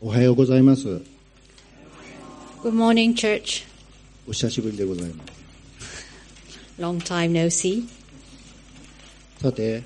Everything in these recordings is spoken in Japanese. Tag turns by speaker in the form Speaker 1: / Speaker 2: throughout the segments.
Speaker 1: おはようございます。
Speaker 2: Good morning, church.
Speaker 1: お久しぶりでございます。
Speaker 2: Long time no see.
Speaker 1: さて、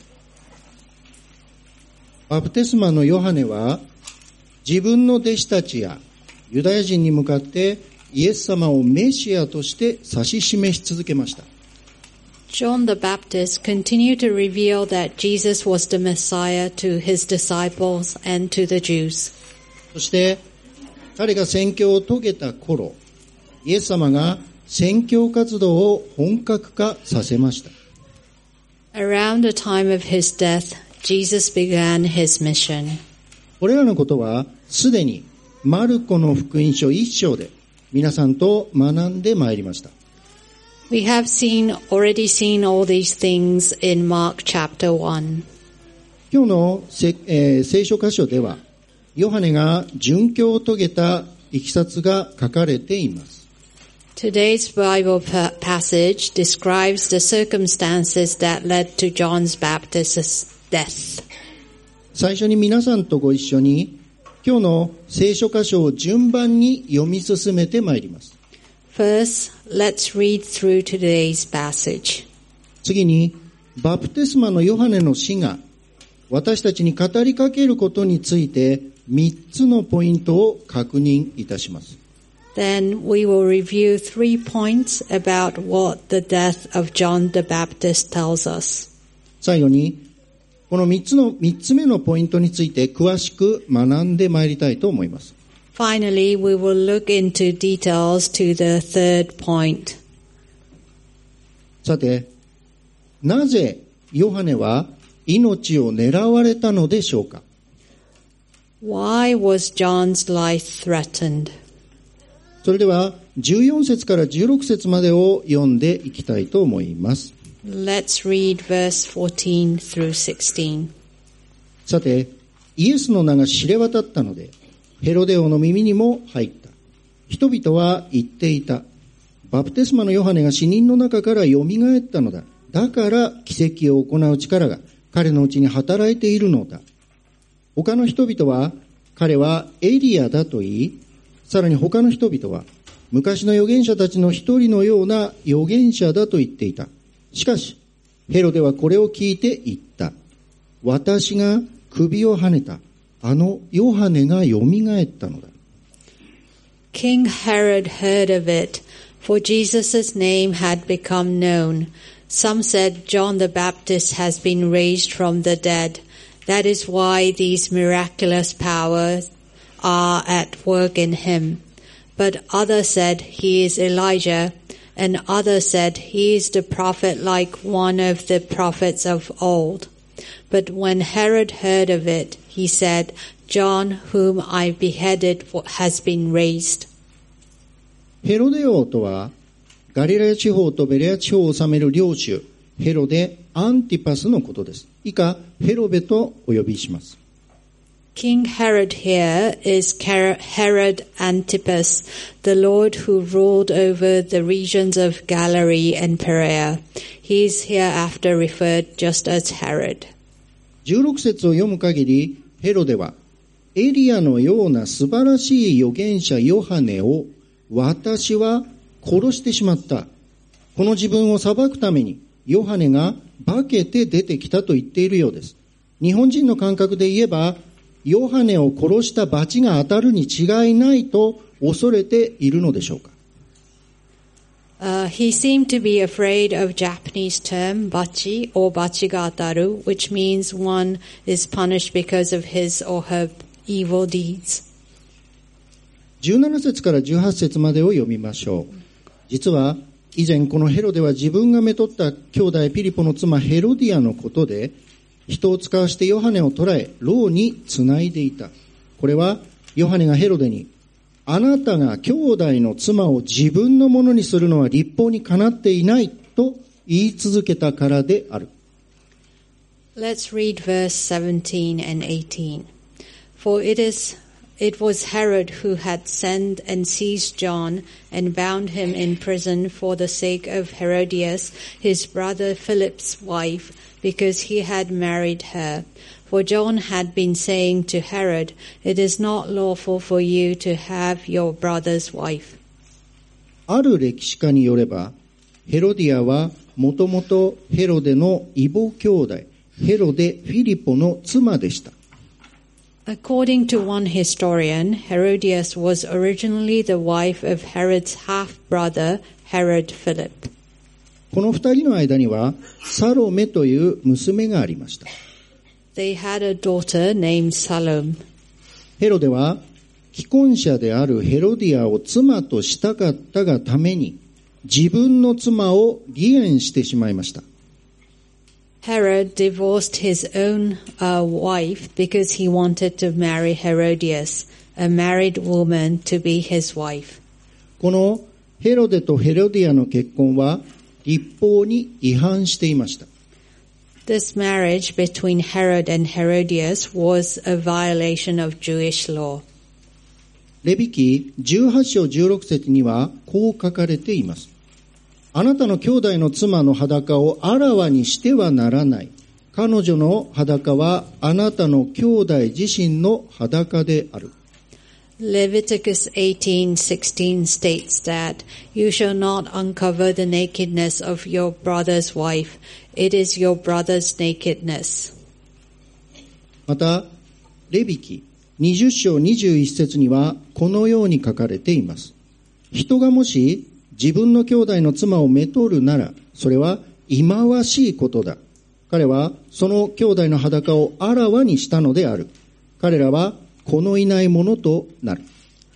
Speaker 1: バプテスマのヨハネは自分の弟子たちやユダヤ人に向かってイエス様をメシアとして指し示し続けました。
Speaker 2: John the Baptist continued to reveal that Jesus was the Messiah to his disciples and to the Jews.
Speaker 1: そして彼が宣教を遂げた頃、イエス様が宣教活動を本格化させました。
Speaker 2: Around the time of his death, Jesus began his mission.
Speaker 1: これらのことはすでにマルコの福音書1章で皆さんと学んでまいりました。
Speaker 2: We have already seen all these things in Mark chapter 1.
Speaker 1: 今日の聖書箇所ではヨハネが殉教を遂げたいきさつが書かれています。
Speaker 2: Today's Bible passage describes the circumstances that led to John the Baptist's death.
Speaker 1: 最初に皆さんとご一緒に今日の聖書箇所を順番に読み進めてまいります。
Speaker 2: First, let's read through today's passage.
Speaker 1: 次にバプテスマのヨハネの死が私たちに語りかけることについて3つのポイントを確認いたします。
Speaker 2: Then we will review 3 points about what the death of John the Baptist tells us.
Speaker 1: 最後にこの3つ目のポイントについて詳しく学んでまいりたいと思います。
Speaker 2: Finally, we will look into details to the third point.
Speaker 1: さて、なぜヨハネは命を狙われたのでしょうか。
Speaker 2: Why was John's life threatened?
Speaker 1: それでは14節から16節までを読んでいきたいと思います。
Speaker 2: Let's read verse 14 through 16.
Speaker 1: さて、イエスの名が知れ渡ったのでヘロデ王の耳にも入った。人々は言っていた。バプテスマのヨハネが死人の中からよみがえったのだ。だから奇跡を行う力が彼のうちに働いているのだ。他の人々は彼はエリアだと言い、さらに他の人々は昔の預言者たちの一人のような預言者だと言っていた。しかしヘロデはこれを聞いて言った。私が首をはねたあのヨハネがよみがえったのだ。
Speaker 2: King Herod heard of it, for Jesus' name had become known. Some said John the Baptist has been raised from the dead. That is why these miraculous powers are at work in him. But others said he is Elijah, and others said he is the prophet like one of the prophets of old. But when Herod heard of it, he said, John, whom I beheaded, has been raised.
Speaker 1: ヘロデ王とはガリラヤ地方とベレア地方を治める領主ヘロデ・アンティパスのことです。以下ヘロベとお呼びします。
Speaker 2: King Herod here is Herod Antipas, the Lord who ruled over the regions of Galilee and Perea. He is hereafter referred just as Herod.
Speaker 1: 16節を読む限りヘロデはエリアのような素晴らしい預言者ヨハネを私は殺してしまった。この自分を裁くためにヨハネが化けて出てきたと言っているようです。日本人の感覚で言えばヨハネを殺した罰が当たるに違いないと恐れているのでしょうか。
Speaker 2: He seemed to be afraid of Japanese term bachi or bachi ga ataru, which means one is punished because of his or her evil deeds.
Speaker 1: 17節から18節までを読みましょう。実は以前このヘロデは自分がめとった兄弟ピリポの妻ヘロディアのことで人を使わしてヨハネを捕らえ牢につないでいた。これはヨハネがヘロデにあなたが兄弟の妻を自分のものにするのは立法にかなっていないと言い続けたからである。
Speaker 2: Let's read verse 17 and 18. For it was Herod who had sent and seized John and bound him in prison for the sake of Herodias, his brother Philip's wife, because he had married her. For John had been saying to Herod, "It is not lawful for you to have your brother's wife."
Speaker 1: ある歴史家によれば、ヘロディアはもともとヘロデの異母兄弟、ヘロデ・フィリポの妻でした。
Speaker 2: According to one historian, Herodias was originally the wife of Herod's half-brother, Herod Philip.
Speaker 1: この二人の間にはサロメという娘がありました。
Speaker 2: They had a daughter named Salome.
Speaker 1: ヘロデは既婚者であるヘロディアを妻としたかったがために自分の妻を離縁してしまいました。
Speaker 2: Herod divorced his own wife because he wanted to marry Herodias, a married woman, to be his wife.
Speaker 1: このヘロデとヘロディアの結婚は律法に違反していました。
Speaker 2: This marriage between Herod and Herodias was a violation of Jewish law.
Speaker 1: レビ記18章16節にはこう書かれています。あなたの兄弟の妻の裸をあらわにしてはならない。彼女の裸はあなたの兄弟自身の裸である。
Speaker 2: Leviticus 18:16 states that you shall not uncover the nakedness of your brother's wife. It is your brother's nakedness.
Speaker 1: また、レビ記20章21節にはこのように書かれています。人がもし自分の兄弟の妻をめとるなら、それは忌まわしいことだ。彼はその兄弟の裸をあらわにしたのである。彼らは子のいないものとなる。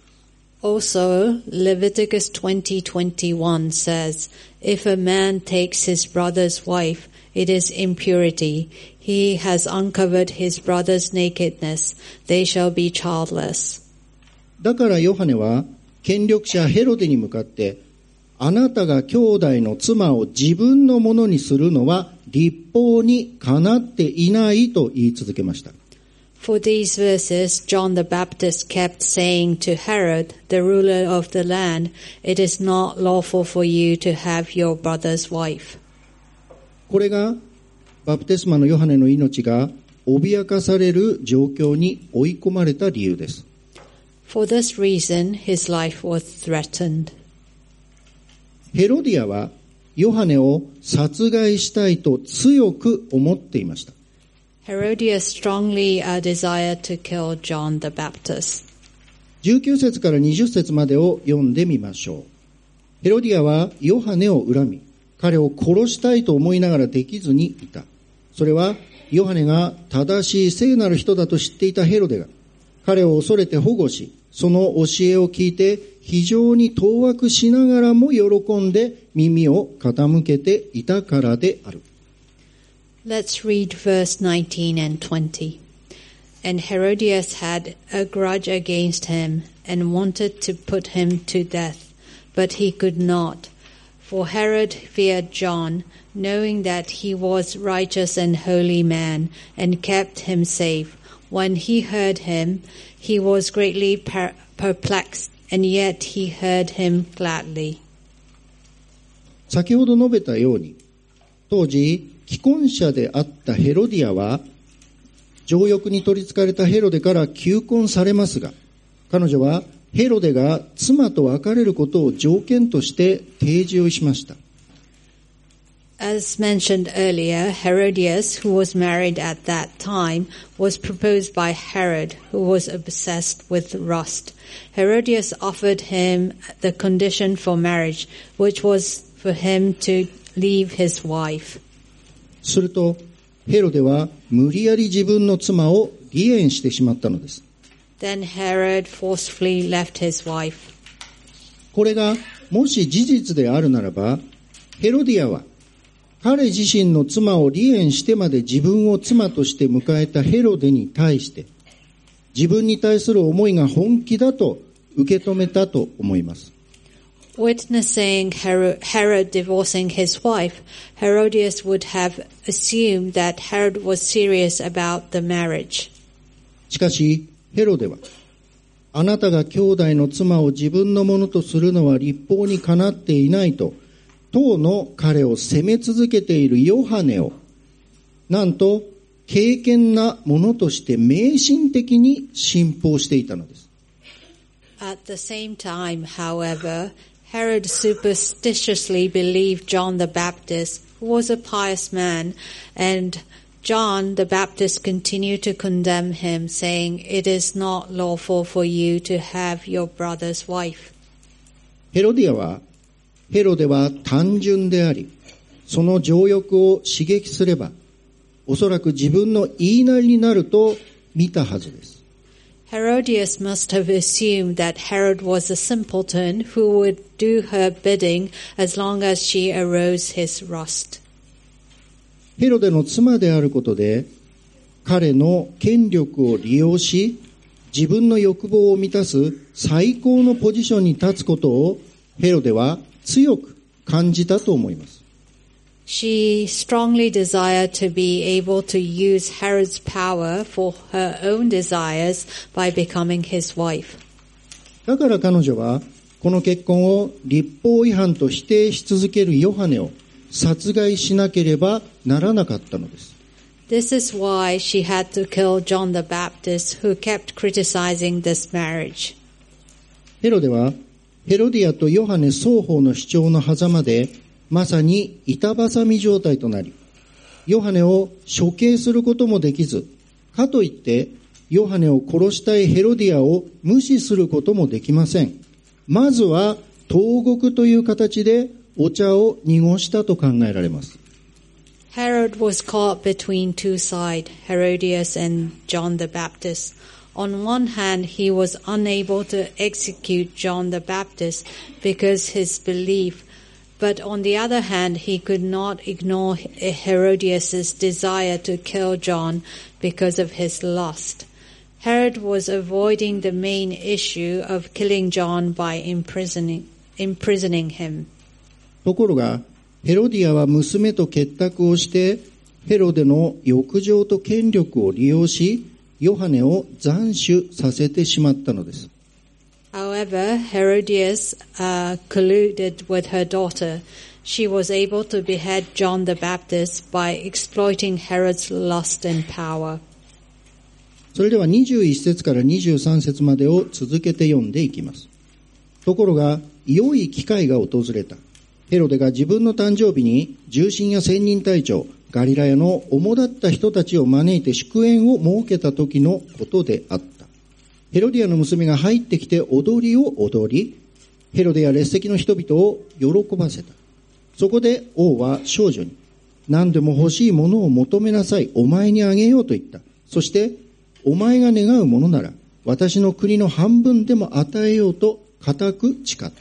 Speaker 2: Also, Leviticus 20:21 says, "If a man takes his brother's wife, it is impurity. He has uncovered his brother's nakedness. They shall be childless."
Speaker 1: だからヨハネは権力者ヘロデに向かって、あなたが兄弟の妻を自分のものにするのは律法にかなっていないと言い続けました。
Speaker 2: For these verses, John the Baptist kept saying to Herod, the ruler of the land, "It is not lawful for you to have your brother's wife."
Speaker 1: これがバプテスマのヨハネの命が脅かされる状況に追い込まれた理由です。
Speaker 2: For this reason, his life was threatened.
Speaker 1: ヘロディアはヨハネを殺害したいと強く思っていました。
Speaker 2: Herodias strongly desired to kill John the Baptist.
Speaker 1: 19節から20節までを読んでみましょう。ヘロディアはヨハネを恨み、彼を殺したいと思いながらできずにいた。それはヨハネが正しい聖なる人だと知っていたヘロデが彼を恐れて保護し、その教えを聞いて非常に当惑しながらも喜んで耳を傾けていたからである。
Speaker 2: Let's read verse 19 and 20. And Herodias had a grudge against him and wanted to put him to death, but he could not. For Herod feared John, knowing that he was righteous and holy man, and kept him safe. When he heard him, he was greatly perplexed, and yet he heard him gladly.
Speaker 1: 先ほど述べたように、当時既婚者であったヘロディアは情欲に取りつかれたヘロデから求婚されますが、彼女はヘロデが妻と別れることを条件として提示をしました。
Speaker 2: As mentioned earlier, Herodias, who was married at that time, was proposed by Herod, who was obsessed with lust. Herodias offered him the condition for marriage, which was for him to leave his wife.
Speaker 1: するとヘロデは無理やり自分の妻を離縁してしまったのです。
Speaker 2: Then Herod forcefully left his wife.
Speaker 1: これがもし事実であるならば、ヘロディアは彼自身の妻を離縁してまで自分を妻として迎えたヘロデに対して自分に対する思いが本気だと受け止めたと思います。
Speaker 2: Witnessing Herod divorcing his wife, Herodias would have assumed that Herod was serious about the marriage.
Speaker 1: しかしヘロデは、あなたが兄弟の妻を自分のものとするのは律法にかなっていないと、当の彼を責め続けているヨハネを、なんと敬虔なものとして迷信的に信奉していたのです。
Speaker 2: At the same time, however, Herod superstitiously believed John the Baptist, who was a pious man, and John the Baptist continued to condemn him, saying, "It is not lawful for you to have your brother's wife."
Speaker 1: ヘロデは単純であり、その情欲を刺激すれば、おそらく自分の言いなりになると見たはずです。
Speaker 2: Herodias must have assumed that Herod was a simpleton who would do her bidding as long as she aroused his lust.
Speaker 1: ヘロデの妻であることで、彼の権力を利用し、自分の欲望を満たす最高のポジションに立つことをヘロデは強く感じたと思います。
Speaker 2: She strongly desired to be able to use Herod's power for her own desires by becoming his wife.
Speaker 1: だから彼女はこの結婚を律法違反と否定し続けるヨハネを殺害しなければならなかったのです。
Speaker 2: This is why she had to kill John the Baptist, who kept criticizing this marriage.
Speaker 1: ヘロデはヘロディアとヨハネ双方の主張の狭間でまさに板挟み状態となり、ヨハネを処刑することもできず、かといってヨハネを殺したいヘロディアを無視することもできません。まずは投獄という形でお茶を濁したと考えられます。
Speaker 2: Herod was caught between two sides, Herodias and John the Baptist. On one hand, he was unable to execute John the Baptist because his belief, but on the other hand, he could not ignore Herodias' desire to kill John because of his lust. Herod was avoiding the main issue of killing John by imprisoning him.
Speaker 1: ところが、ヘロディアは娘と結託をして、ヘロデの欲情と権力を利用し、ヨハネを斬首させてしまったのです。
Speaker 2: However, Herodias colluded with her daughter. She was able to behead John the Baptist by exploiting Herod's lust and power.
Speaker 1: それでは21節から23節までを続けて読んでいきます。ところが、良い機会が訪れた。ヘロデが自分の誕生日に重臣や千人隊長、ガリラヤの主だった人たちを招いて祝宴を設けた時のことであった。ヘロディアの娘が入ってきて踊りを踊り、ヘロデや列席の人々を喜ばせた。そこで王は少女に、何でも欲しいものを求めなさい、お前にあげようと言った。そして、お前が願うものなら、私の国の半分でも与えようと固く誓った。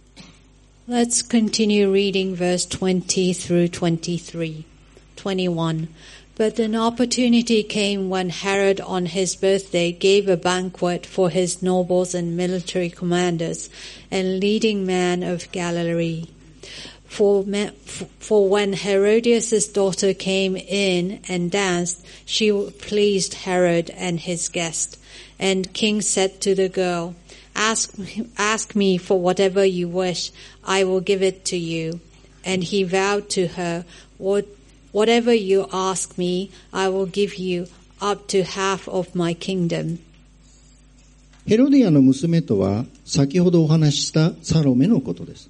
Speaker 2: Let's continue reading verse 20 through 23. 21. But an opportunity came when Herod on his birthday gave a banquet for his nobles and military commanders and leading men of Galilee. For when Herodias' daughter came in and danced, she pleased Herod and his guest. And king said to the girl, Ask me for whatever you wish, I will give it to you. And he vowed to her, Whatever you ask me, I will give you up to half of my kingdom.
Speaker 1: ヘロディアの娘とは先ほどお話ししたサロメのことです。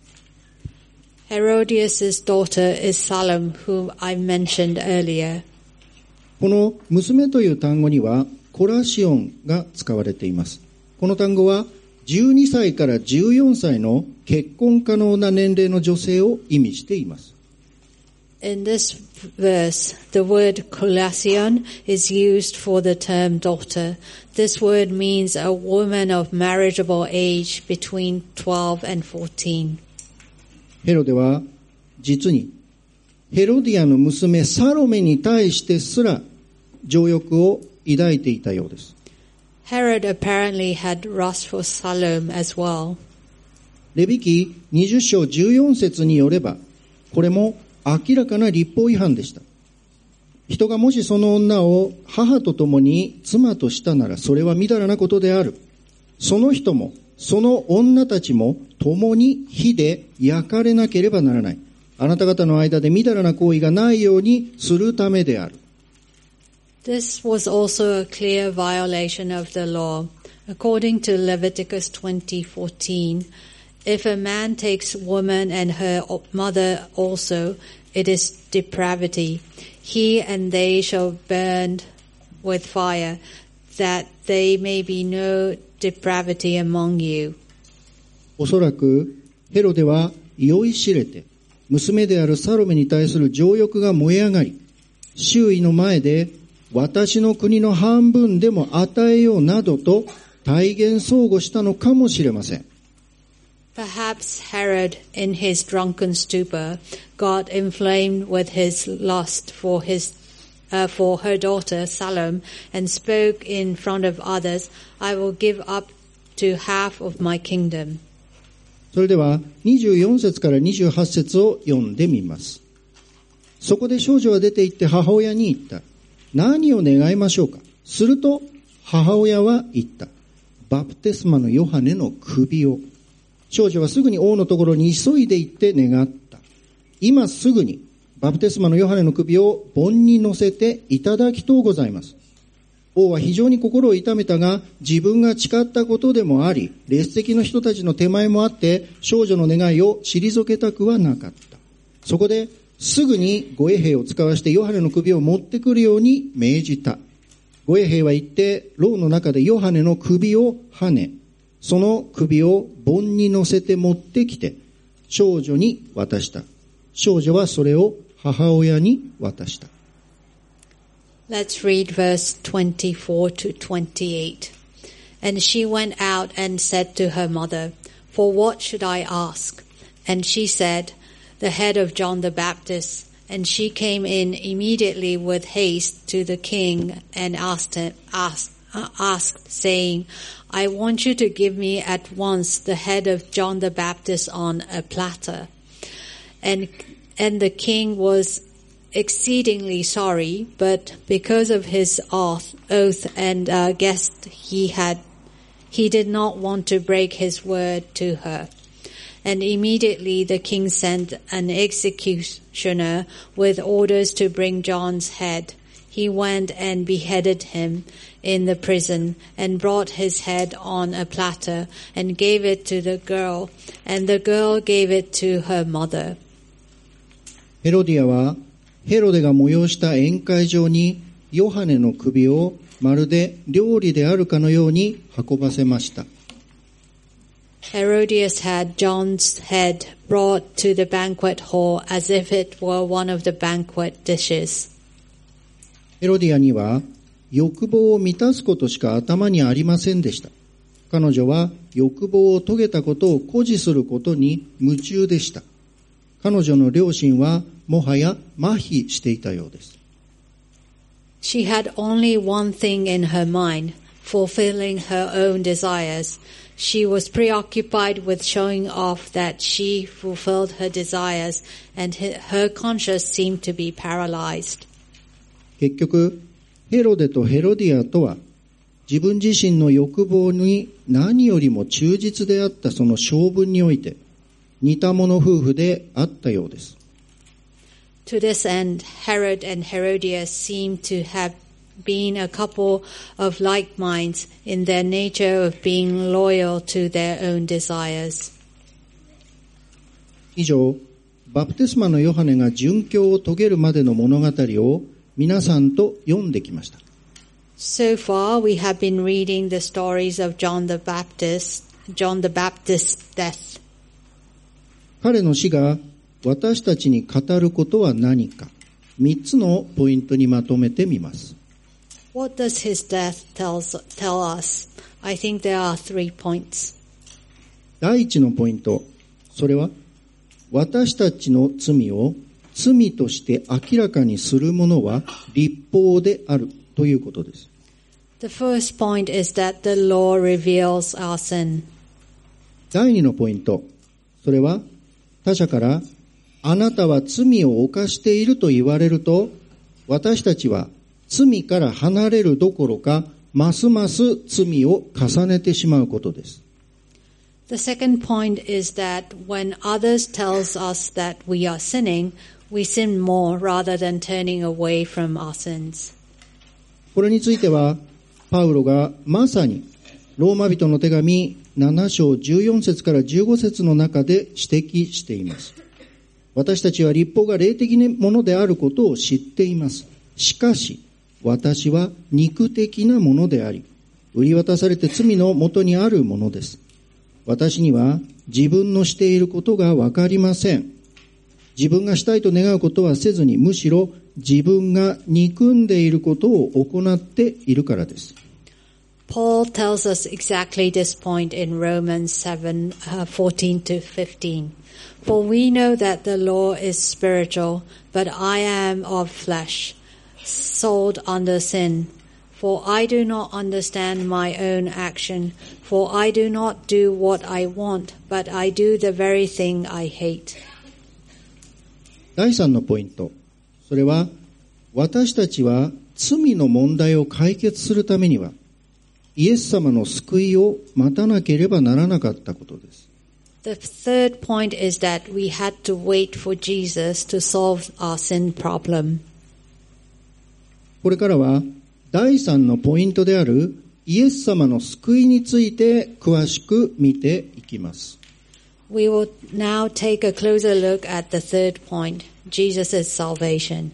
Speaker 2: Herodias' daughter is Salome, whom I mentioned earlier.
Speaker 1: この娘という単語にはコラシオンが使われています。この単語は12歳から14歳の結婚可能な年齢の女性を意味しています。
Speaker 2: In this verse, the word kolasion is used for the term daughter. This word means a woman of marriageable age between 12 and 14.
Speaker 1: ヘロデは実にヘロディアの娘サロメに対してすら情欲を抱いていたようです。
Speaker 2: Herod apparently had lust for Salome as well.
Speaker 1: レビ記20章14節によれば、これも明らかな律法違反でした。人がもしその女を母と共に妻としたならそれはみだらなことである。その人もその女たちも共に火で焼かれなければならない。あなた方の間でみだらな行為がないようにするためである。
Speaker 2: This was also a clear violation of the law. According to Leviticus 20:14, if a man takes woman and her mother also, it is depravity. He and they shall burn with fire, that there may be no depravity among you.
Speaker 1: おそらくヘロデは酔いしれて娘であるサロメに対する情欲が燃え上がり、周囲の前で私の国の半分でも与えようなどと大言相互したのかもしれません。
Speaker 2: Perhaps Herod, in his drunken stupor, got inflamed with his lust for her daughter Salome, and spoke in front of others, I will give up to half of my kingdom.
Speaker 1: それでは24節から28節を読んでみます。そこで少女は出て行って母親に言った。何を願いましょうか。すると母親は言った。バプテスマのヨハネの首を。少女はすぐに王のところに急いで行って願った。今すぐにバプテスマのヨハネの首を盆に乗せていただきとうございます。王は非常に心を痛めたが、自分が誓ったことでもあり、列席の人たちの手前もあって、少女の願いを退けたくはなかった。そこですぐに護衛兵を使わしてヨハネの首を持ってくるように命じた。護衛兵は行って牢の中でヨハネの首をはね、その首を盆に乗せて持ってきて少女に渡した。少女はそれを母親に渡した。
Speaker 2: Let's read verse 24 to 28. And she went out and said to her mother, For what should I ask? And she said, The head of John the Baptist. And she came in immediately with haste to the king and asked, saying, I want you to give me at once the head of John the Baptist on a platter. And the king was exceedingly sorry, but because of his oath and guest he did not want to break his word to her. And immediately the king sent an executioner with orders to bring John's head. He went and beheaded him in the prison and brought his head on a platter and gave it to the girl, and the girl gave it to her mother.
Speaker 1: ヘロディアはヘロデが催した宴会場にヨハネの首をまるで料理であるかのように運ばせました。
Speaker 2: Herodias had John's head brought to the banquet hall as if it were one of the banquet dishes.
Speaker 1: ヘロディアには欲望を満たすことしか頭にありませんでした。彼女は欲望を遂げたことを誇示することに夢中でした。彼女の良心はもはや麻痺していたようです。
Speaker 2: She had only one thing in her mind, fulfilling her own desires. She was preoccupied with showing off that she fulfilled her desires, and her conscience seemed to be paralyzed.
Speaker 1: 結局、ヘロデとヘロディアとは自分自身の欲望に何よりも忠実であったその性分において似た者夫婦であったようです。
Speaker 2: To this end, Herod and Herodias seem to have been a couple of like minds in their nature of being loyal to their own desires.
Speaker 1: 以上、バプテスマのヨハネが殉教を遂げるまでの物語を皆さんと読んできました。
Speaker 2: So far, we have been reading the stories of John the Baptist's death.
Speaker 1: 彼の死が私たちに語ることは何か、3つのポイントにまとめてみます。
Speaker 2: What does his death tell us? I think there are 3 points.
Speaker 1: 第一のポイント、それは私たちの罪を罪として明らかにするものは律法であるということです。
Speaker 2: The first point is that the law reveals our sin.
Speaker 1: 第二のポイント、それは他者からあなたは罪を犯していると言われると、私たちは罪から離れるどころか、ますます罪を重ねてしまうことです。
Speaker 2: The second point is that when others tells us that we are sinning, we sin more rather than turning away from our sins.
Speaker 1: これについては、パウロがまさにローマ人の手紙7章14節から15節の中で指摘しています。私たちは律法が霊的なものであることを知っています。しかし、私は肉的なものであり、売り渡されて罪のもとにあるものです。私には自分のしていることがわかりません。自分がしたいと願うことはせずに、むしろ自分が憎んでいることを行っているからです。
Speaker 2: Paul tells us exactly this point in Romans 7:14 to 15. For we know that the law is spiritual, but I am of flesh, sold under sin. For I do not understand my own action, for I do not do what I want, but I do the very thing I hate.
Speaker 1: 第3のポイント。それは、私たちは罪の問題を解決するためには、イエス様の救いを待たなければならなかったことです。
Speaker 2: The third point is that we had to wait for Jesus to solve our sin problem.
Speaker 1: これからは第3のポイントであるイエス様の救いについて詳しく見ていきます。
Speaker 2: We will now take a closer look at the third point, Jesus' salvation.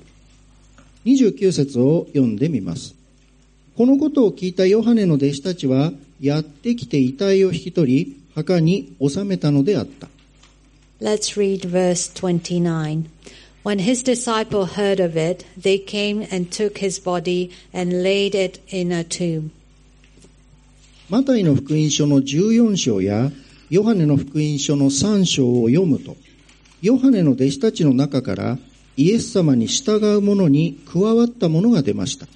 Speaker 1: 29節を読んでみます。このことを聞いたヨハネの弟子たちは、やってきて遺体を引き取り、墓に納めたのであった。
Speaker 2: Let's read verse 29. When his disciple heard of it, they came and took his body and laid it in a tomb.
Speaker 1: マタイの福音書の14章や、ヨハネの福音書の3章を読むと、ヨハネの弟子たちの中からイエス様に従う者に加わった者が出ました。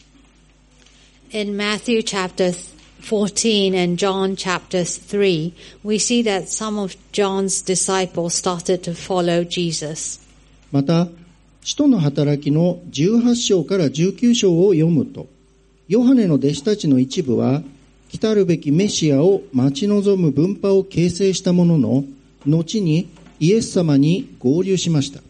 Speaker 2: In Matthew chapter 14 and John chapter 3, we see that some of John's disciples started to follow Jesus.
Speaker 1: また、使徒の働きの18章から19章を読むと、ヨハネの弟子たちの一部は、来たるべきメシアを待ち望む分派を形成したものの、後にイエス様に合流しました。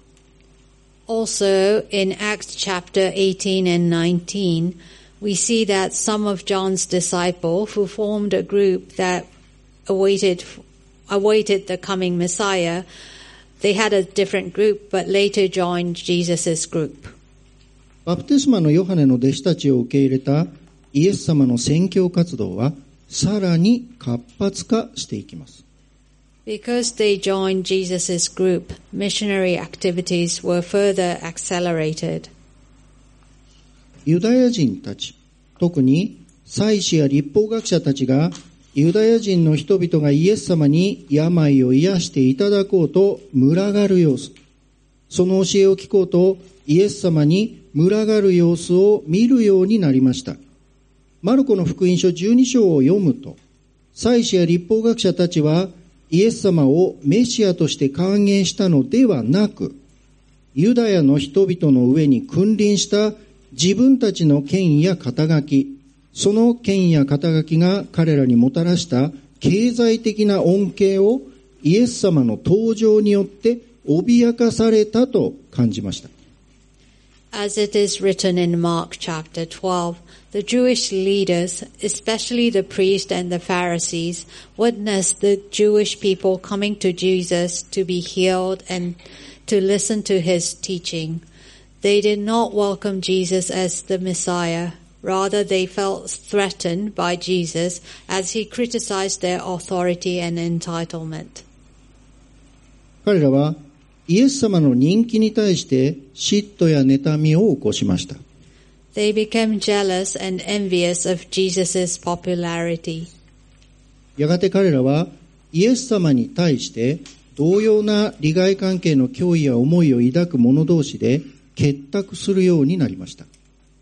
Speaker 2: Also, in Acts chapter 18 and 19, we see that some of John's disciples who formed a group that awaited the coming Messiah, they had a different group, but later joined Jesus' group.
Speaker 1: バプテスマのヨハネの弟子たちを受け入れたイエス様の宣教活動はさらに活発化していきます。
Speaker 2: Because they joined Jesus' group, missionary activities were further accelerated.
Speaker 1: ユダヤ人たち、特に祭司や律法学者たちがユダヤ人の人々がイエス様に病を癒していただこうと群がる様子、その教えを聞こうとイエス様に群がる様子を見るようになりました。マルコの福音書12章を読むと、祭司や律法学者たちはイエス様をメシアとして歓迎したのではなく、ユダヤの人々の上に君臨した自分たちの権威や肩書き、その権威や肩書きが彼らにもたらした経済的な恩恵をイエス様の登場によって脅かされたと感じました。
Speaker 2: As it is written in Mark chapter 12, the Jewish leaders, especially the priests and the Pharisees, witnessed the Jewish people coming to Jesus to be healed and to listen to his teaching. They did not welcome Jesus as the Messiah. Rather, they felt threatened by Jesus as he criticized their authority and entitlement.
Speaker 1: 彼らはイエス様の人気に対して嫉妬や妬みを起こしました。
Speaker 2: They became jealous and envious of Jesus' popularity.
Speaker 1: やがて彼らはイエス様に対して同様な利害関係の脅威や思いを抱く者同士で結託するようになりました。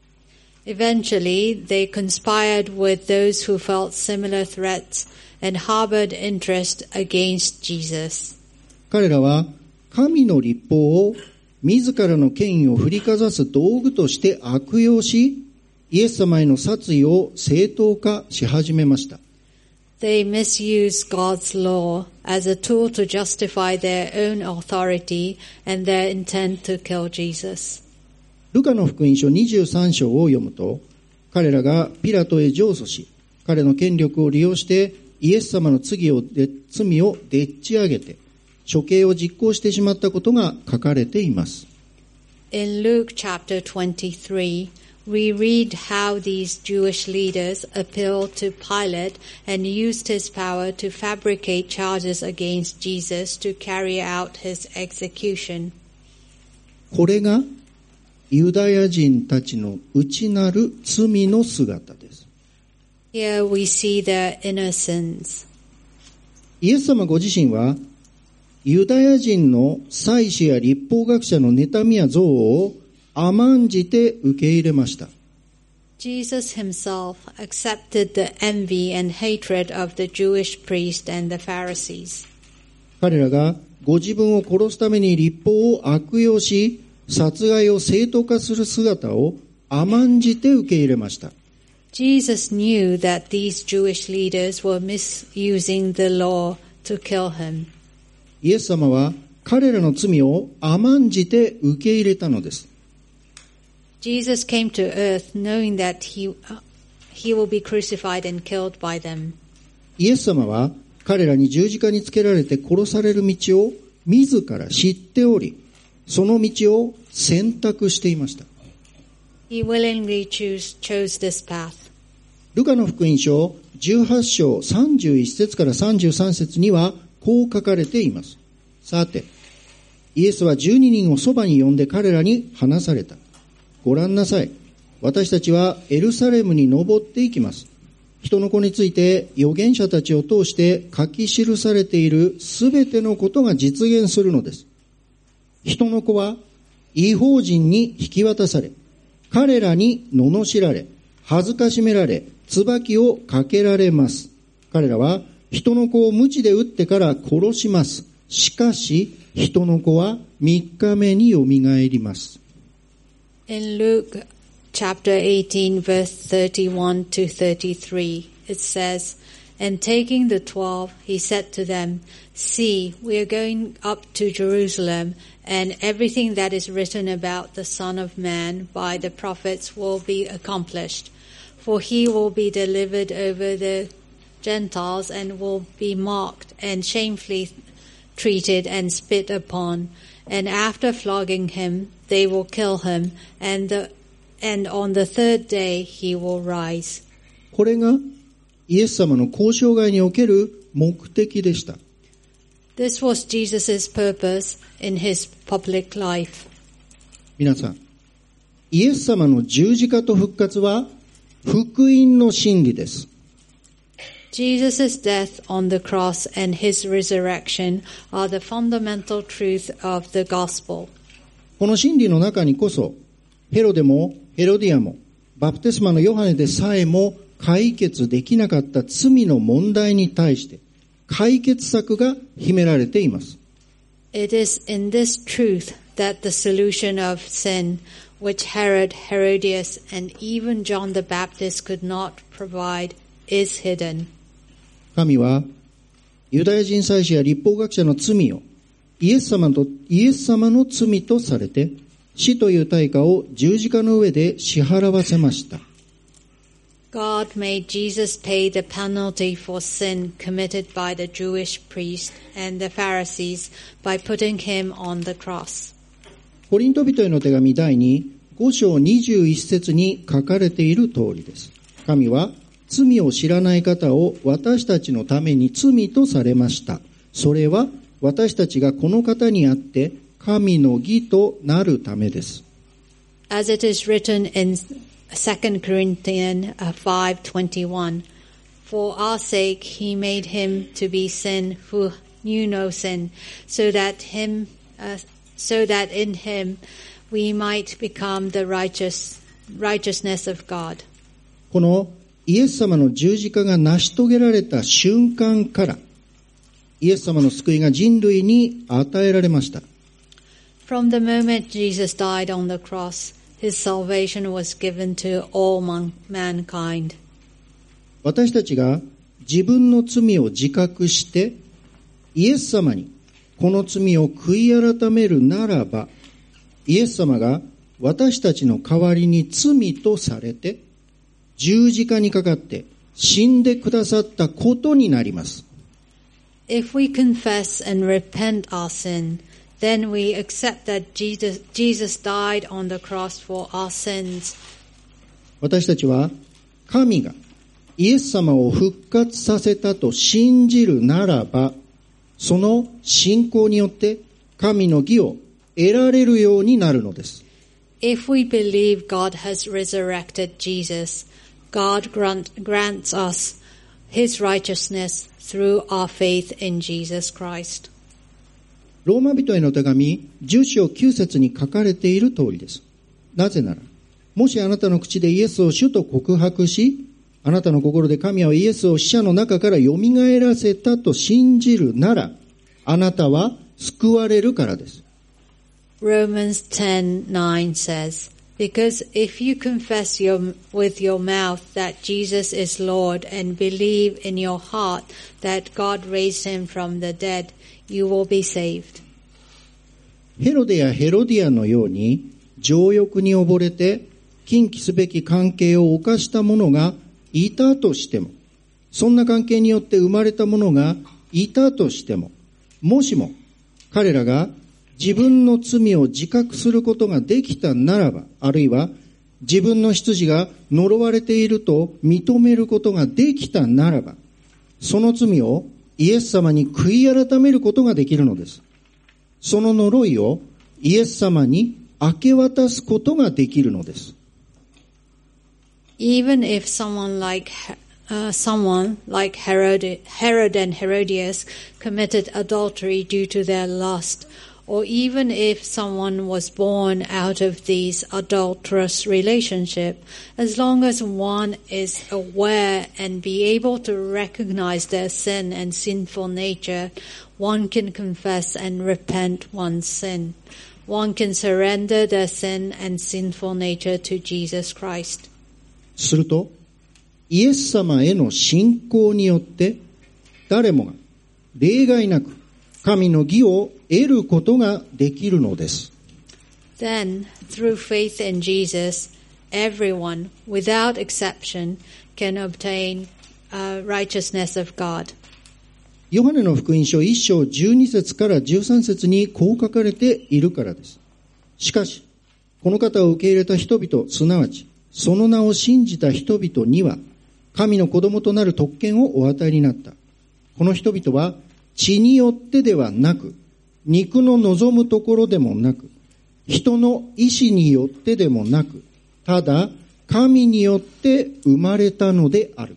Speaker 2: Eventually, they conspired with those who felt similar threats and harbored interest against Jesus.
Speaker 1: 彼らは神の律法を自らの権威を振りかざす道具として悪用し、イエス様への殺意を正当化し始めました。
Speaker 2: They misused God's law as a tool to justify their own authority and their intent to kill Jesus.
Speaker 1: ルカの福音書23章を読むと、 彼らがピラトへ上訴し、彼の権力を利用してイエス様の罪をでっち上げて処刑を実行してしまったことが書かれています。
Speaker 2: In Luke chapter 23, we read how these Jewish leaders appealed to Pilate and used his power to fabricate charges against Jesus to carry out his execution.
Speaker 1: これがユダヤ人たちの内なる罪の姿です。
Speaker 2: Here we see their innocence.
Speaker 1: イエス様ご自身はユダヤ人の祭司や律法学者の妬みや憎悪を甘んじて受け入れました。
Speaker 2: Jesus himself accepted the envy and hatred of the Jewish priests and the Pharisees.
Speaker 1: 彼らがご自分を殺すために律法を悪用し、殺害を正当化する姿を甘んじて受け入れました。
Speaker 2: Jesus knew that these Jewish leaders were misusing the law to kill him.
Speaker 1: イエス様は彼らの罪を甘んじて受け入れたのです。
Speaker 2: Jesus came to earth knowing that he will be crucified and killed by them.
Speaker 1: イエス様は彼らに十字架につけられて殺される道を自ら知っており、その道を選択していました。
Speaker 2: He willingly chose this path.
Speaker 1: ルカの福音書18章31節から33節にはこう書かれています。さて、イエスは12人をそばに呼んで彼らに話された。ご覧なさい。私たちはエルサレムに登っていきます。人の子について預言者たちを通して書き記されているすべてのことが実現するのです。人の子は異邦人に引き渡され、彼らに罵られ、恥ずかしめられ、椿をかけられます。彼らは人の子を鞭で打ってから殺します。しかし、人の子は3日目によみがえります。
Speaker 2: In Luke chapter 18 verse 31 to 33, it says, And taking the 12, he said to them, See, we are going up to Jerusalem, and everything that is written about the Son of Man by the prophets will be accomplished. For he will be delivered over the Gentiles and will be mocked and shamefully treated and spit upon. And after flogging him, they will kill him, and on the third day he will rise.
Speaker 1: これがイエス様の交渉外における目的でした。
Speaker 2: This was Jesus' purpose in his public life.
Speaker 1: 皆さん、イエス様の十字架と復活は福音の真理です。
Speaker 2: Jesus' death on the cross and his resurrection are the fundamental truth of the gospel.
Speaker 1: この真理の中にこそ、ヘロデもヘロディアもバプテスマのヨハネでさえも解決できなかった罪の問題に対して解決策が秘められています。
Speaker 2: It is in this truth that the solution of sin, which Herod, Herodias, and even John the Baptist could not provide, is hidden.
Speaker 1: 神はユダヤ人祭司や律法学者の罪をイエス様の罪とされて、死という対価を十字架の上で支払わせました。
Speaker 2: God made Jesus pay the penalty for sin committed by the Jewish priests and the Pharisees by putting him on the cross.
Speaker 1: コリント人への手紙第2、5章21節に書かれている通りです。神は罪を知らない方を私たちのために罪とされました。それは私たちがこの方にあって神の義となるためです。
Speaker 2: As it is written in 2 Corinthians 5:21, For our sake he made him to be sin who knew no sin, so that in him we might become the righteousness of God.
Speaker 1: このイエス様の十字架が成し遂げられた瞬間からイエス様の救いが人類に与えられました。
Speaker 2: From the moment Jesus died on the cross, his salvation was given to all mankind.
Speaker 1: 私たちが自分の罪を自覚してイエス様にこの罪を悔い改めるならば、イエス様が私たちの代わりに罪とされて十字架にかかって死んでくださったことになります。
Speaker 2: If we confess and repent our sin, then we accept that Jesus died on the cross for our sins.
Speaker 1: 私たちは神がイエス様を復活させたと信じるならば、その信仰によって神の義を得られるようになるのです。
Speaker 2: If we believe God has resurrected Jesus, God grants us His righteousness through our faith in Jesus Christ.
Speaker 1: ローマ人への手紙10章9節に書かれている通りです。なぜなら、もしあなたの口でイエスを主と告白し、あなたの心で神はイエスを死者の中から蘇らせたと信じるなら、あなたは救われるからです。
Speaker 2: Romans 10:9 says, Because if you confess with your mouth that Jesus is Lord and believe in your heart that God raised him from the dead, you will be saved.
Speaker 1: ヘロデやヘロディアのように情欲に溺れて禁忌すべき関係を犯した者がいたとしても、そんな関係によって生まれた者がいたとしても、もしも彼らが自分の罪を自覚することができたならば、あるいは自分の出自が呪われていると認めることができたならば、その罪をイエス様に悔い改めることができるのです。その呪いをイエス様に明け渡すことができるのです。
Speaker 2: Even if someone like Herod and Herodias committed adultery due to their lust, or even if someone was born out of these adulterous relationship, as long as one is aware and be able to recognize their sin and sinful nature, one can confess and repent one's sin. One can surrender their sin and sinful nature to Jesus Christ.
Speaker 1: すると、イエス様への信仰によって誰もが例外なく神の義を得ることができるのです。
Speaker 2: Then, through faith in Jesus, everyone, without exception, can obtain righteousness of God.
Speaker 1: ヨハネの福音書1章12節から13節にこう書かれているからです。しかし、この方を受け入れた人々、すなわち、その名を信じた人々には、神の子供となる特権をお与えになった。この人々は、血によってではなく、肉の望むところでもなく、人の意志によってでもなく、ただ神によって生まれたのである。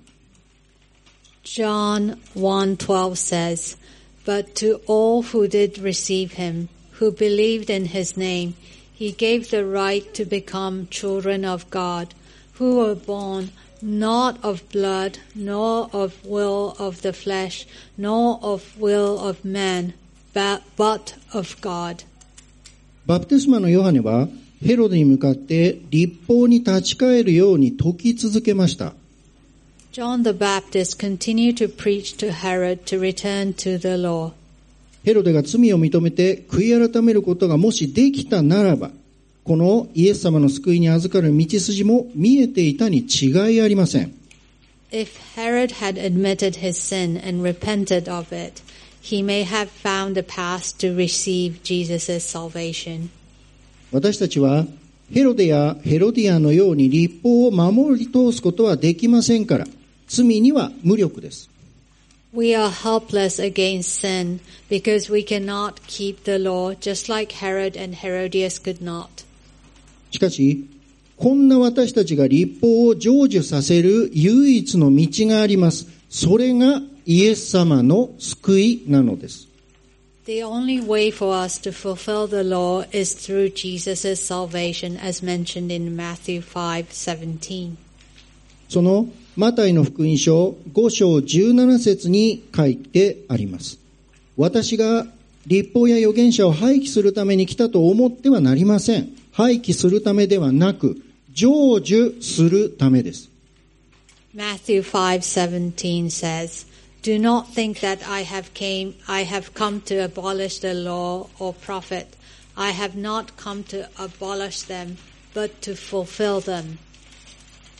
Speaker 2: John 1:12 says, But to all who did receive him, who believed in his name, he gave the right to become children of God, who were born not of blood, nor of will of the flesh, nor of will of man, but of God.
Speaker 1: バプテスマのヨハネはヘロデに向かって律法に立ち返るように説き続けました。
Speaker 2: John the Baptist continued to preach to Herod to return to the law.
Speaker 1: ヘロデが罪を認めて悔い改めることがもしできたならば、このイエス様の救いに預かる道筋も見えていたに違いありません。
Speaker 2: If Herod had admitted his sin and repented of it, he may have found a path to receive Jesus' salvation.
Speaker 1: 私たちはヘロデやヘロディアのように律法を守り通すことはできませんから、罪には無力です。
Speaker 2: We are helpless against sin because we cannot keep the law just like Herod and Herodias could not.
Speaker 1: しかし、こんな私たちが律法を成就させる唯一の道があります。それがイエス様の救いなのです。
Speaker 2: The only way for us to fulfill the law is through Jesus' salvation as mentioned in Matthew 5:17.
Speaker 1: そのマタイの福音書5章17節に書いてあります。私が律法や預言者を廃棄するために来たと思ってはなりません。廃棄するためではなく、成就するためです。
Speaker 2: Matthew 5:17 says, Do not think that I have come to abolish the law or prophet. I have not come to abolish them, but to fulfill them.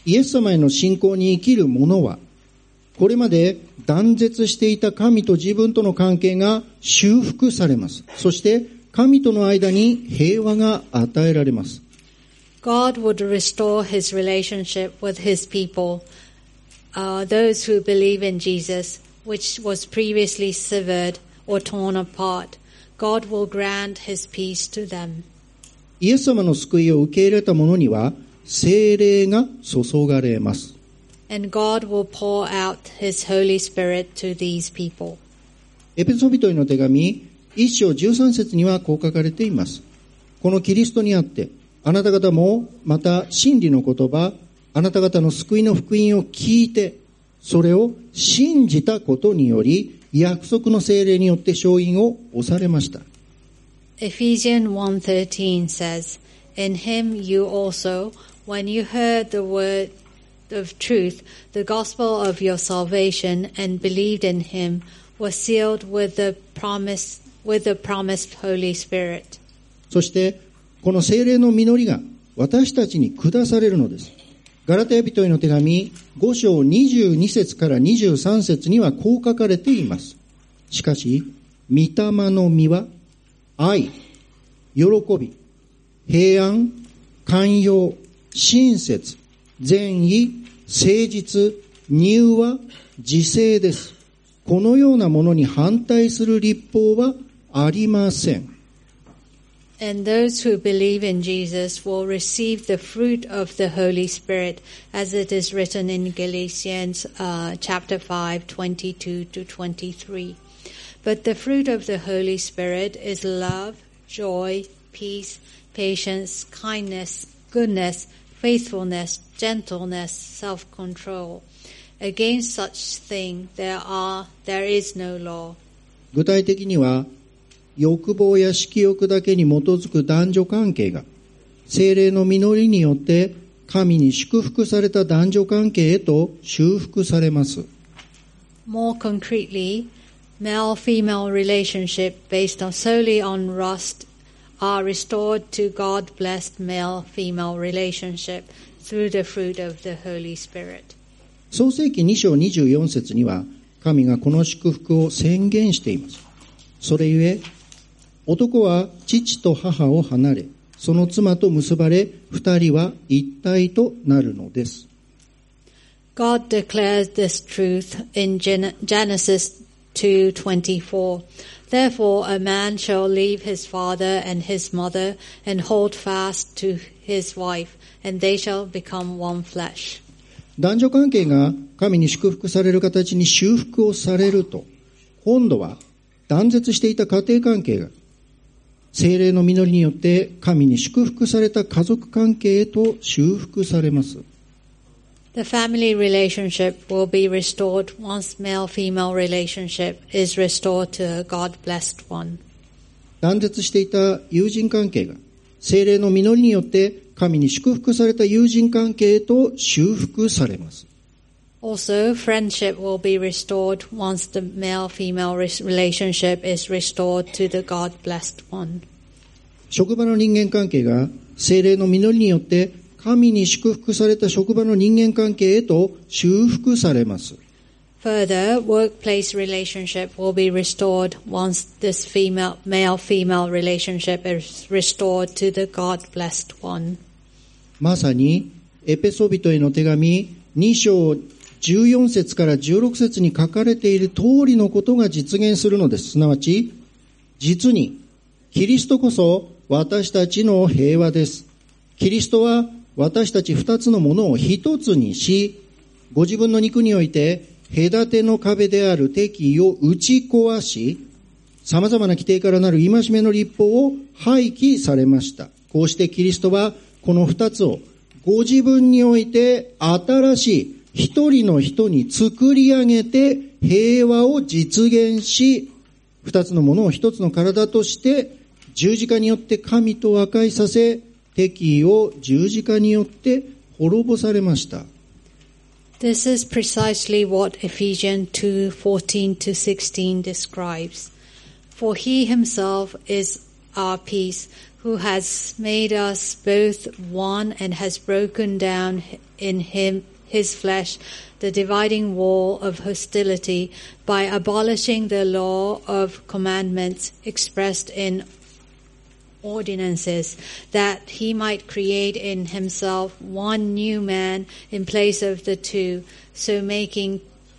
Speaker 1: イエス様への信仰に生きる者は、これまで断絶していた神と自分との関係が修復されます。そして神との間に平和が与えられます。
Speaker 2: God would restore his relationship with his people, those who believe in Jesus, which was previously severed or torn apart. God will grant his peace to them.
Speaker 1: イエス様の救いを受け入れた者には聖霊が注がれます。
Speaker 2: And God will pour out his Holy Spirit to these people.
Speaker 1: エペソビトへの手紙1章13節にはこう書かれています。このキリストにあってあなた方もまた真理の言葉、あなた方の救いの福音を聞いて、それを信じたことにより約束の聖霊によって勝因を押されました。
Speaker 2: Ephesians 1:13 says, In him you also, when you heard the word of truth, the gospel of your salvation, and believed in him, were sealed with the promised Holy Spirit.
Speaker 1: そしてこの聖霊の実りが私たちに下されるのです。ガラテヤ人への手紙5章22節から23節にはこう書かれています。しかし御霊の実は愛、喜び、平安、寛容、親切、善意、誠実、柔和、自制です。このようなものに反対する律法はありません。
Speaker 2: And those who believe in Jesus will receive the fruit of the Holy Spirit, as it is written in Galatians chapter 5, 22 to 23. But the fruit of the Holy Spirit is love, joy, peace, patience, kindness, goodness, faithfulness, gentleness, self-control. Against such thing there is no law.
Speaker 1: 具体的には、欲望や色欲だけに基づく男女関係が、聖霊の実りによって神に祝福された男女関係へと修復されます。
Speaker 2: More concretely, male-female relationship based solely on lust are restored to God-blessed male-female relationship through the fruit of the Holy Spirit.
Speaker 1: 創世記2章24節には、神がこの祝福を宣言しています。それゆえ、男は父と母を離れ、その妻と結ばれ、二人は一体となるのです。
Speaker 2: God declares this truth in Genesis 2:24. Therefore a man shall leave his father and his mother and hold fast to his wife, and they shall become one flesh.
Speaker 1: 男女関係が神に祝福される形に修復をされると、今度は断絶していた家庭関係が聖霊の実りによって神に祝福された家族関係へと修復されます。
Speaker 2: The family relationship will be restored once male-female relationship is restored to a God-blessed one.
Speaker 1: 断絶していた友人関係が聖霊の実りによって神に祝福された友人関係へと修復されます。
Speaker 2: Also, friendship will be restored once the male-female relationship is restored to the God-blessed one.
Speaker 1: 職場の人間関係が聖霊の実りによって神に祝福された職場の人間関係へと修復されます。
Speaker 2: Further, workplace relationship will be restored once this male-female relationship is restored to the God-blessed one.
Speaker 1: まさにエペソビトへの手紙2章14節から16節に書かれている通りのことが実現するのです。すなわち、実にキリストこそ私たちの平和です。キリストは私たち二つのものを一つにし、ご自分の肉において隔ての壁である敵意を打ち壊し、様々な規定からなる戒めの律法を廃棄されました。こうしてキリストはこの二つをご自分において新しい一人の人に作り上げて平和を実現し、二つのものを一つの体として十字架によって神と和解させ、敵意を十字架によって滅ぼされました。
Speaker 2: This is precisely what Ephesians 2:14 to 16 describes. For he himself is our peace, who has made us both one and has broken down in his flesh the dividing wall of hostility by abolishing the law of commandments expressed in ordinances, that he might create in himself one new man in place of the two, so making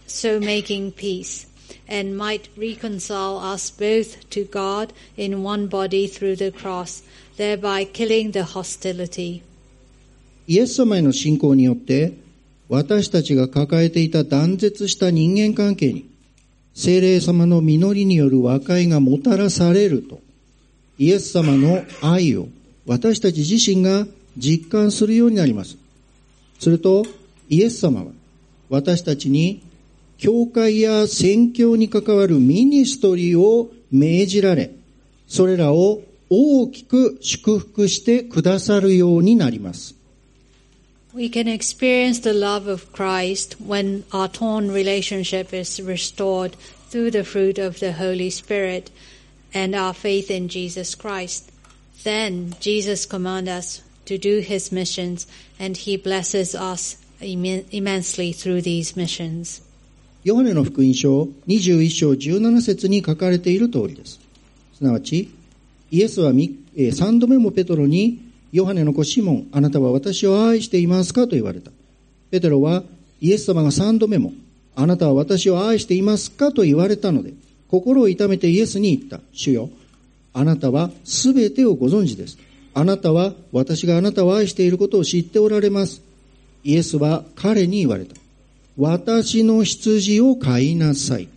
Speaker 2: peace, and might reconcile us both to God in one body through the cross, thereby killing the hostility.
Speaker 1: イエス様への信仰によって私たちが抱えていた断絶した人間関係に聖霊様の実りによる和解がもたらされると、イエス様の愛を私たち自身が実感するようになります。するとイエス様は私たちに教会や宣教に関わるミニストリーを命じられ、それらを大きく祝福してくださるようになります。
Speaker 2: We can experience the love of Christ when our torn relationship is restored through the fruit of the Holy Spirit and our faith in Jesus Christ. Then Jesus commands us to do his missions, and he blesses us immensely through these missions.
Speaker 1: ヨハネの福音書21章17節に書かれている通りです。すなわち、イエスは3度目もペトロに、ヨハネの子シモン、あなたは私を愛していますかと言われた。ペテロはイエス様が3度目も、あなたは私を愛していますかと言われたので、心を痛めてイエスに言った。主よ、あなたはすべてをご存知です。あなたは私があなたを愛していることを知っておられます。イエスは彼に言われた。私の羊を飼いなさい。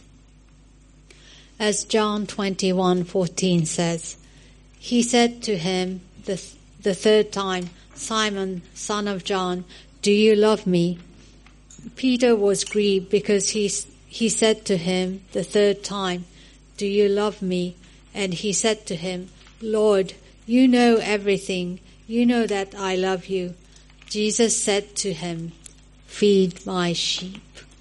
Speaker 2: As John 21:14 says, he said to him the third time, Simon, son of John, do you love me? Peter was grieved because he said to him the third time, do you love me? And he said to him, Lord, you know everything. You know that I love you. Jesus said to him, feed my sheep.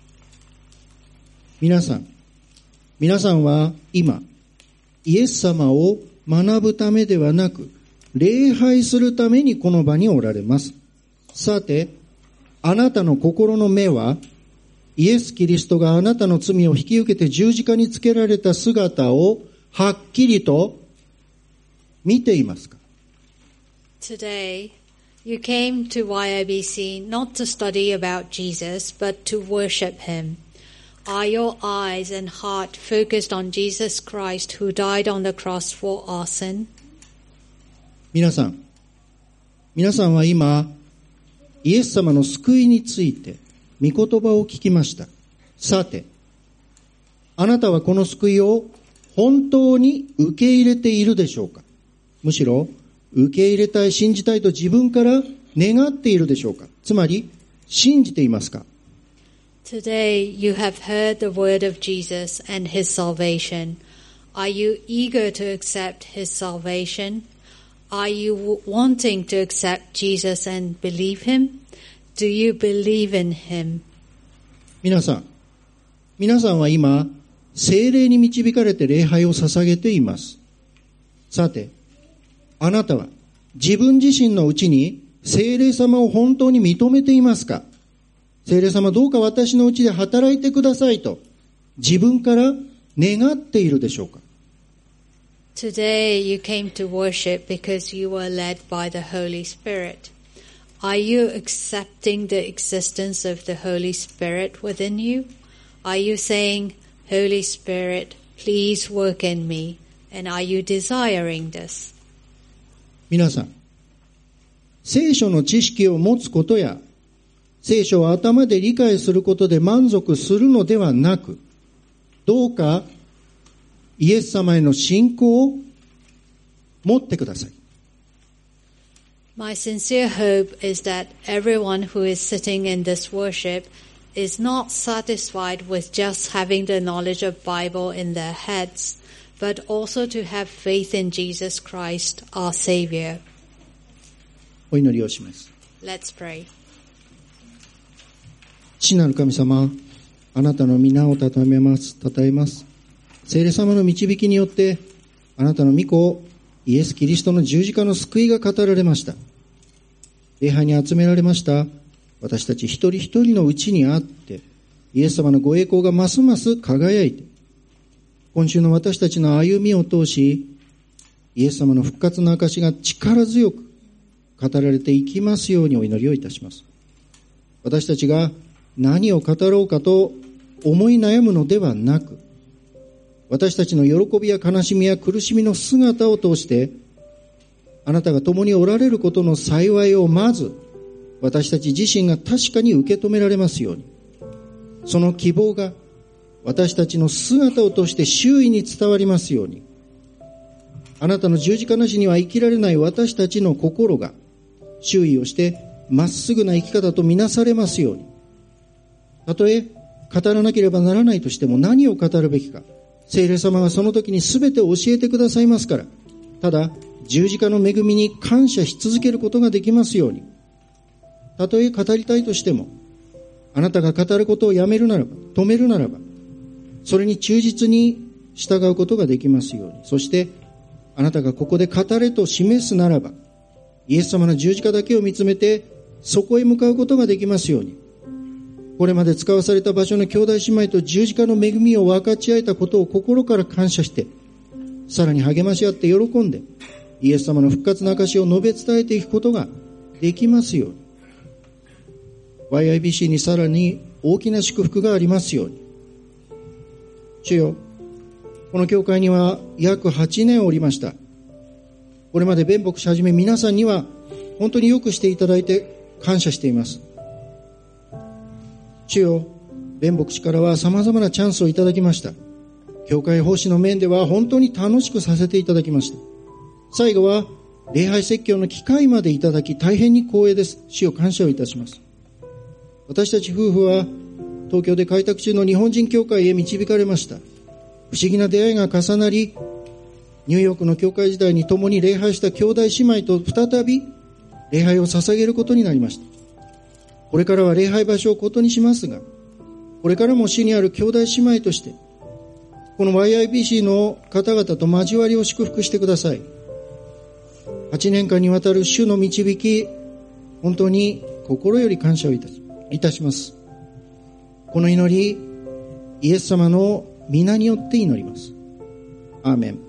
Speaker 1: 皆さんは今、イエス様を学ぶためではなく、礼拝するためにこの場におられます。さて、あなたの心の目は、イエス・キリストがあなたの罪を引き受けて十字架につけられた姿をはっきりと見ていますか？
Speaker 2: Today, you came to YIBC not to study about Jesus, but to worship him. Are your eyes and heart focused on Jesus Christ who died on the cross for our sin?
Speaker 1: 皆さんは今、イエス様の救いについて御言葉を聞きました。さて、あなたはこの救いを本当に受け入れているでしょうか？むしろ、受け入れたい、信じたいと自分から願っているでしょうか？つまり、信じていますか？
Speaker 2: Today you have heard the word of Jesus and his salvation. Are you eager to accept his salvation? Are you wanting to accept Jesus and believe him? Do you believe in him?
Speaker 1: 皆さんは今、聖霊に導かれて礼拝を捧げています。さて、あなたは自分自身のうちに聖霊様を本当に認めていますか？聖霊様どうか私のうちで働いてくださいと自分から願っているでしょうか？
Speaker 2: Today you came to worship because you were led by the Holy Spirit. Are you accepting the existence of the Holy Spirit within you? Are you saying, Holy Spirit, please work in me? And are you desiring this?
Speaker 1: 皆さん、聖書の知識を持つことや、聖書を頭で理解することで満足するのではなく、どうかイエス様への信仰を持ってください。
Speaker 2: My sincere hope is that everyone who is sitting in this worship is not satisfied with just having the knowledge of Bible in their heads, but also to have faith in Jesus Christ, our Savior.
Speaker 1: お祈りをします。
Speaker 2: Let's pray.
Speaker 1: 父なる神様、あなたの皆を称えます。聖霊様の導きによって、あなたの御子をイエス・キリストの十字架の救いが語られました。礼拝に集められました私たち一人一人のうちにあって、イエス様のご栄光がますます輝いて、今週の私たちの歩みを通し、イエス様の復活の証が力強く語られていきますようにお祈りをいたします。私たちが何を語ろうかと思い悩むのではなく、私たちの喜びや悲しみや苦しみの姿を通して、あなたが共におられることの幸いをまず私たち自身が確かに受け止められますように、その希望が私たちの姿を通して周囲に伝わりますように、あなたの十字架なしには生きられない私たちの心が周囲をしてまっすぐな生き方とみなされますように、たとえ語らなければならないとしても何を語るべきか、聖霊様がその時に全て教えてくださいますから、ただ十字架の恵みに感謝し続けることができますように、たとえ語りたいとしても、あなたが語ることをやめるならば、止めるならば、それに忠実に従うことができますように、そしてあなたがここで語れと示すならば、イエス様の十字架だけを見つめてそこへ向かうことができますように、これまで使わされた場所の兄弟姉妹と十字架の恵みを分かち合えたことを心から感謝して、さらに励まし合って喜んで、イエス様の復活の証を述べ伝えていくことができますように、YIBC にさらに大きな祝福がありますように。主よ、この教会には約8年おりました。これまで弁牧師はじめ皆さんには本当によくしていただいて感謝しています。主よ、弁牧師からは様々なチャンスをいただきました。教会奉仕の面では本当に楽しくさせていただきました。最後は礼拝説教の機会までいただき大変に光栄です。主よ、感謝をいたします。私たち夫婦は東京で開拓中の日本人教会へ導かれました。不思議な出会いが重なり、ニューヨークの教会時代に共に礼拝した兄弟姉妹と再び礼拝を捧げることになりました。これからは礼拝場所をことにしますが、これからも主にある兄弟姉妹としてこの YIBC の方々と交わりを祝福してください。8年間にわたる主の導き、本当に心より感謝をいたします。この祈り、イエス様の皆によって祈ります。アーメン。